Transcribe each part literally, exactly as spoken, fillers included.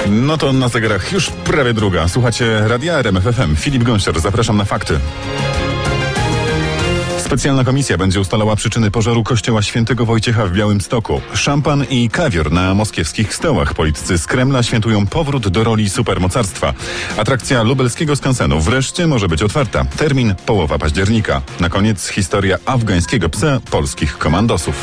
No to na zegarach już prawie druga. Słuchacie Radia R M F F M. Filip Gąsior, zapraszam na fakty. Specjalna komisja będzie ustalała przyczyny pożaru kościoła świętego Wojciecha w Białymstoku. Szampan i kawior na moskiewskich stołach. Politycy z Kremla świętują powrót do roli supermocarstwa. Atrakcja lubelskiego skansenu wreszcie może być otwarta. Termin połowa października. Na koniec historia afgańskiego psa polskich komandosów.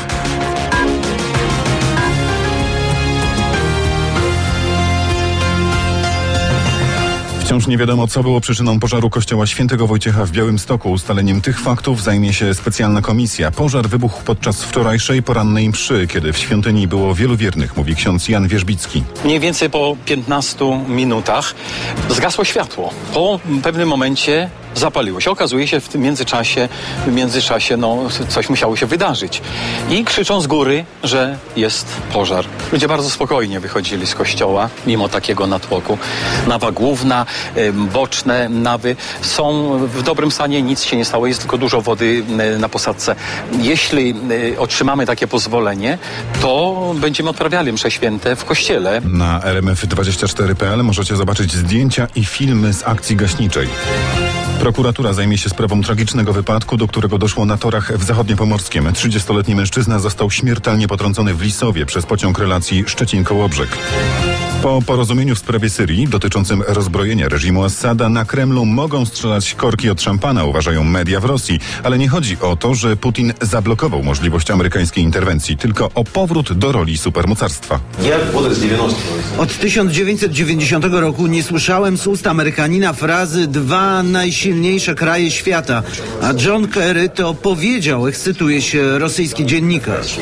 Wciąż nie wiadomo, co było przyczyną pożaru kościoła świętego Wojciecha w Białymstoku. Ustaleniem tych faktów zajmie się specjalna komisja. Pożar wybuchł podczas wczorajszej porannej mszy, kiedy w świątyni było wielu wiernych, mówi ksiądz Jan Wierzbicki. Mniej więcej po piętnastu minutach zgasło światło. Po pewnym momencie zapaliło się. Okazuje się w tym międzyczasie, w międzyczasie no, coś musiało się wydarzyć. I krzyczą z góry, że jest pożar. Ludzie bardzo spokojnie wychodzili z kościoła, mimo takiego natłoku. Nawa główna, boczne nawy są w dobrym stanie, nic się nie stało, jest tylko dużo wody na posadzce. Jeśli otrzymamy takie pozwolenie, to będziemy odprawiali msze święte w kościele. Na R M F dwadzieścia cztery kropka p l możecie zobaczyć zdjęcia i filmy z akcji gaśniczej. Prokuratura zajmie się sprawą tragicznego wypadku, do którego doszło na torach w Zachodniopomorskiem. trzydziestoletni mężczyzna został śmiertelnie potrącony w Lisowie przez pociąg relacji Szczecin-Kołobrzeg. Po porozumieniu w sprawie Syrii dotyczącym rozbrojenia reżimu Assada na Kremlu mogą strzelać korki od szampana, uważają media w Rosji. Ale nie chodzi o to, że Putin zablokował możliwość amerykańskiej interwencji, tylko o powrót do roli supermocarstwa. Od tysiąc dziewięćset dziewięćdziesiątego roku nie słyszałem z ust Amerykanina frazy dwa najsilniejsze kraje świata. A John Kerry to powiedział, ekscytuje się rosyjski dziennikarz.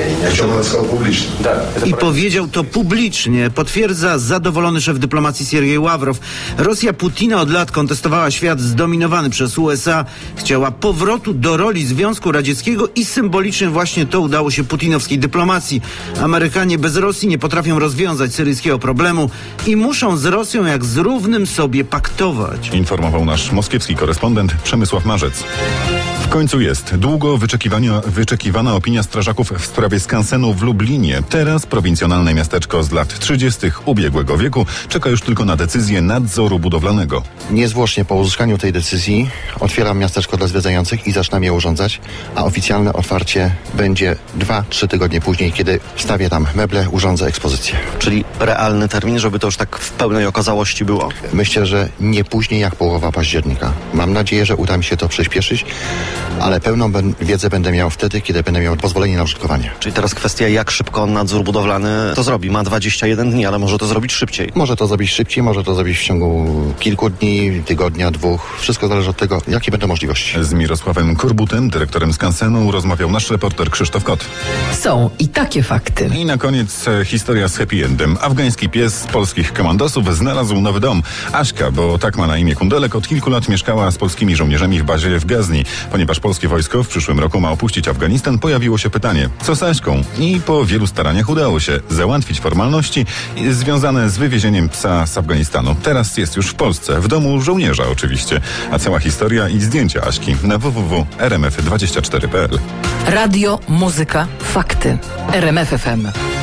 I powiedział to publicznie, potwierdza zadowolony szef dyplomacji Siergiej Ławrow. Rosja Putina od lat kontestowała świat zdominowany przez U S A. Chciała powrotu do roli Związku Radzieckiego i symbolicznie właśnie to udało się putinowskiej dyplomacji. Amerykanie bez Rosji nie potrafią rozwiązać syryjskiego problemu i muszą z Rosją jak z równym sobie paktować. Informował nasz moskiewski korespondent Przemysław Marzec. W końcu jest długo wyczekiwania, wyczekiwana opinia strażaków w sprawie skansenu w Lublinie. Teraz prowincjonalne miasteczko z lat trzydziestych ubiegłego wieku czeka już tylko na decyzję nadzoru budowlanego. Niezwłocznie po uzyskaniu tej decyzji otwieram miasteczko dla zwiedzających i zaczynam je urządzać, a oficjalne otwarcie będzie dwa trzy tygodnie później, kiedy wstawię tam meble, urządzę ekspozycję. Czyli realny termin, żeby to już tak w pełnej okazałości było? Myślę, że nie później jak połowa października. Mam nadzieję, że uda mi się to przyspieszyć, ale pełną ben- wiedzę będę miał wtedy, kiedy będę miał pozwolenie na użytkowanie. Czyli teraz kwestia, jak szybko nadzór budowlany to zrobi. Ma dwadzieścia jeden dni, ale może to zrobić szybciej. Może to zrobić szybciej, może to zrobić w ciągu kilku dni, tygodnia, dwóch. Wszystko zależy od tego, jakie będą możliwości. Z Mirosławem Kurbutem, dyrektorem skansenu, rozmawiał nasz reporter Krzysztof Kot. Są i takie fakty. I na koniec e, historia z happy endem. Afgański pies polskich komandosów znalazł nowy dom. Aśka, bo tak ma na imię kundelek, od kilku lat mieszkała z polskimi żołnierzami w bazie w Gazni. Ponieważ polskie wojsko w przyszłym roku ma opuścić Afganistan, pojawiło się pytanie, co z Aśką? I po wielu staraniach udało się załatwić formalności związane z wywiezieniem psa z Afganistanu. Teraz jest już w Polsce, w domu żołnierza oczywiście. A cała historia i zdjęcia Aśki na w w w kropka r m f dwadzieścia cztery kropka p l. Radio, muzyka, fakty. R M F F M.